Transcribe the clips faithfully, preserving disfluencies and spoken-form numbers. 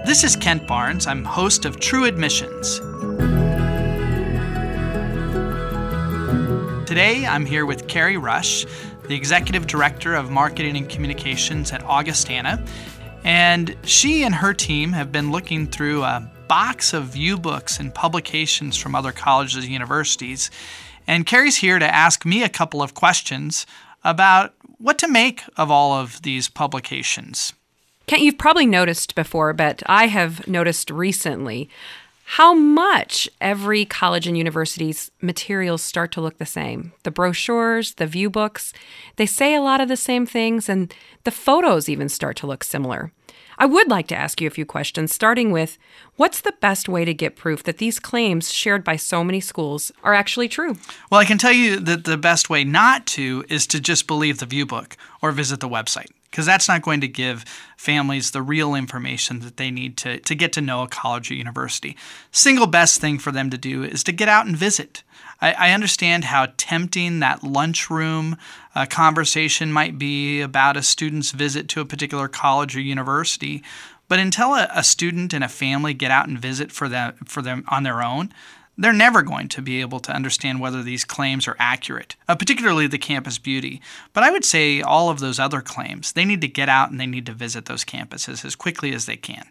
This is Kent Barnes. I'm host of True Admissions. Today, I'm here with Carrie Rush, the Executive Director of Marketing and Communications at Augustana. And she and her team have been looking through a box of view books and publications from other colleges and universities. And Carrie's here to ask me a couple of questions about what to make of all of these publications. Kent, you've probably noticed before, but I have noticed recently how much every college and university's materials start to look the same. The brochures, the view books, they say a lot of the same things, and the photos even start to look similar. I would like to ask you a few questions, starting with, what's the best way to get proof that these claims shared by so many schools are actually true? Well, I can tell you that the best way not to is to just believe the view book or visit the website, because that's not going to give families the real information that they need to, to get to know a college or university. Single best thing for them to do is to get out and visit. I, I understand how tempting that lunchroom uh, conversation might be about a student's visit to a particular college or university, but until a, a student and a family get out and visit for them, for them on their own, they're never going to be able to understand whether these claims are accurate, uh, particularly the campus beauty. But I would say all of those other claims, they need to get out and they need to visit those campuses as quickly as they can.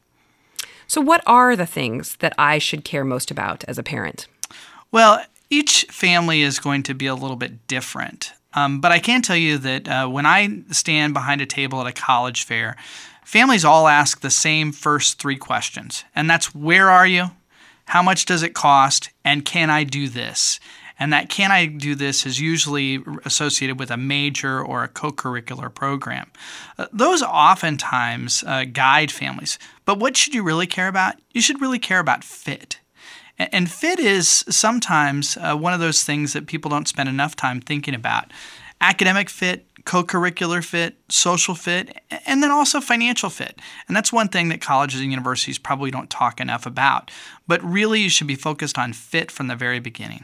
So what are the things that I should care most about as a parent? Well, each family is going to be a little bit different. Um, but I can tell you that uh, when I stand behind a table at a college fair, families all ask the same first three questions. And that's, where are you? How much does it cost? And can I do this? And that can I do this is usually associated with a major or a co-curricular program. Uh, those oftentimes uh, guide families. But what should you really care about? You should really care about fit. And, and fit is sometimes uh, one of those things that people don't spend enough time thinking about. Academic fit, co-curricular fit, social fit, and then also financial fit. And that's one thing that colleges and universities probably don't talk enough about. But really, you should be focused on fit from the very beginning.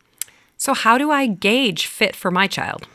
So how do I gauge fit for my child?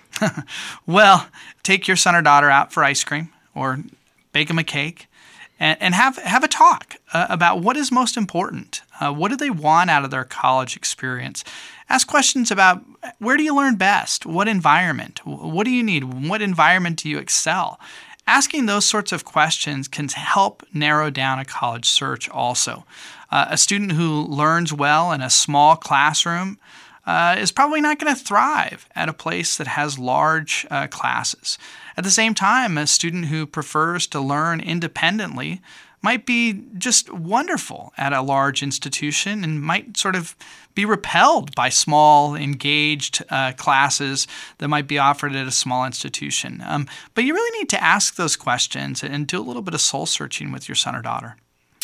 Well, take your son or daughter out for ice cream or bake them a cake and, and have, have a talk uh, about what is most important. Uh, what do they want out of their college experience? Ask questions about, where do you learn best? What environment? What do you need? What environment do you excel? Asking those sorts of questions can help narrow down a college search also. Uh, a student who learns well in a small classroom uh, is probably not going to thrive at a place that has large uh, classes. At the same time, a student who prefers to learn independently might be just wonderful at a large institution and might sort of be repelled by small, engaged uh, classes that might be offered at a small institution. Um, but you really need to ask those questions and do a little bit of soul searching with your son or daughter.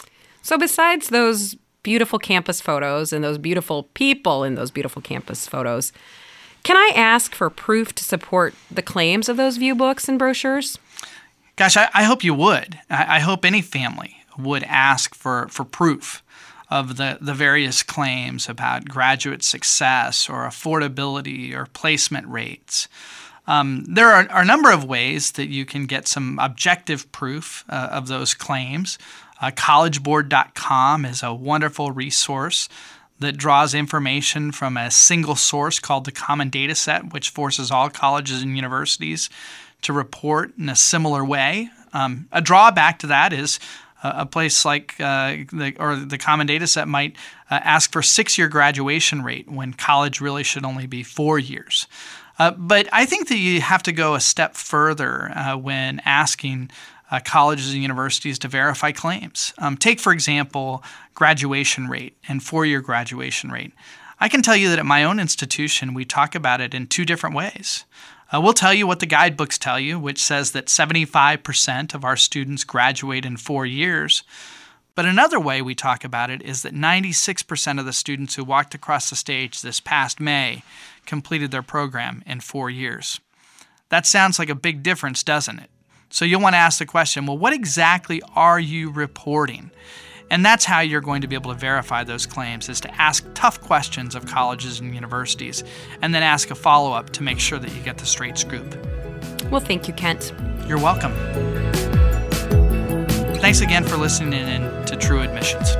So besides those beautiful campus photos and those beautiful people in those beautiful campus photos, can I ask for proof to support the claims of those view books and brochures? Gosh, I, I hope you would. I, I hope any family would ask for, for proof of the, the various claims about graduate success or affordability or placement rates. Um, there are, are a number of ways that you can get some objective proof uh, of those claims. Uh, college board dot com is a wonderful resource that draws information from a single source called the Common Data Set, which forces all colleges and universities to report in a similar way. Um, a drawback to that is uh, a place like uh, the, or the Common Data Set might uh, ask for six-year graduation rate when college really should only be four years. Uh, but I think that you have to go a step further uh, when asking uh, colleges and universities to verify claims. Um, take, for example, graduation rate and four-year graduation rate. I can tell you that at my own institution, we talk about it in two different ways. Uh, we'll tell you what the guidebooks tell you, which says that seventy-five percent of our students graduate in four years. But another way we talk about it is that ninety-six percent of the students who walked across the stage this past May completed their program in four years. That sounds like a big difference, doesn't it? So you'll want to ask the question, well, what exactly are you reporting? And that's how you're going to be able to verify those claims, is to ask tough questions of colleges and universities, and then ask a follow-up to make sure that you get the straight scoop. Well, thank you, Kent. You're welcome. Thanks again for listening in to True Admissions.